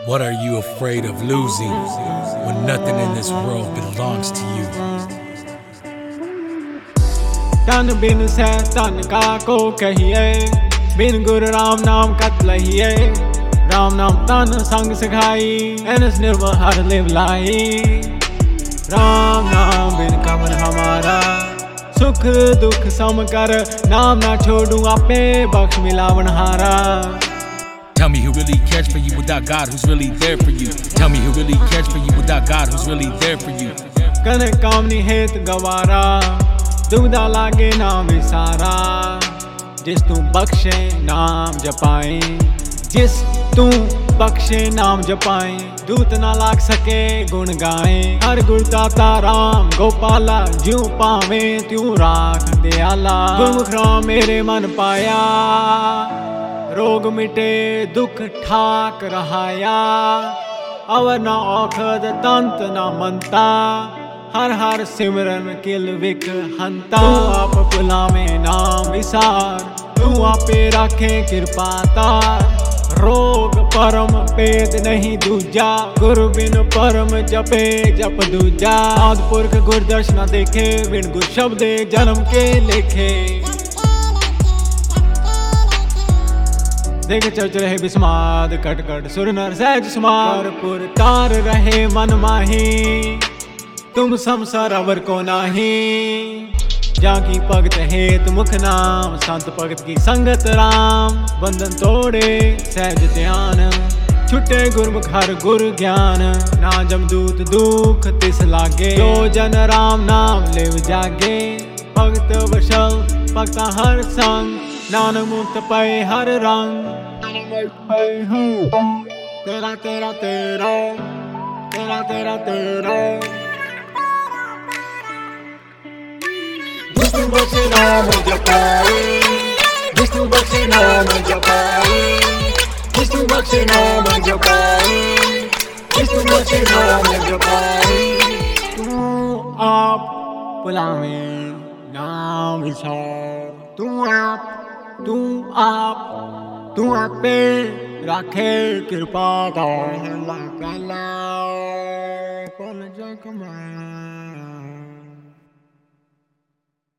What are you afraid of losing when nothing in this world belongs to you? तन बिन से तन का को कहिए, बिन गुरु राम नाम कत लहिए। राम नाम तन संग सिखाई, एनस निर्मल हर लिव लाई। राम नाम बिन कमन हमारा, सुख दुख सम कर। नाम ना छोड़ू आपे बख्श मिलावन हारा। Tell me who really cares for you without God who's really there for you. Tell me who really cares for you without God who's really there for you. कने काम नहीं हेत गवारा, दुविधा लागे ना विसारा। जिस तू बख्शे नाम जपाए, जिस तू बख्शे नाम जपाए। दूत ना लाग सके गुण गाए, हर गुरदाता राम गोपाला। ज्यों पावे त्यों राख दयाला, गुरमुख राम मेरे मन पाया। रोग मिटे दुख ठाक रहाया, अवर ना औखद तंत ना मनता। हर हर सिमरन किल विक हंता। तू आप बुलावे नाम विसार, तू आपे राखे कृपा तार। रोग परम पेद नहीं दूजा, गुरु बिन परम जपे जप दूजा। आदि पुरख गुर दर्श न देखे, बिन गुर शब्दे जन्म के लेखे। देख चर्च रहे विस्माद, कट कट सुर नर सहज समार। पुर तार रहे मन माही, तुम संसार अवर को नाही। जाकी भगत हेत मुख नाम, संत भगत की संगत राम। बंधन तोड़े सहज ध्यान, छुटे गुरमुख हर गुर ज्ञान। ना जमदूत दुख तिस लागे, जो जन राम नाम लेव जागे। भगत वशल भगता हर संग, नानक मुक्त पाए हर रंग। तेरा तेरा तेरा, तेरा तेरा तेरा। विष्णु बख्शे नाम जपाए, विष्णु बख्शे नाम जपाए। विष्णु बख्शे नाम जपाए, विष्णु बख्शे नाम जपाए। तू आप बुलावे नाम विचार। तू आप पे राखे कृपा का।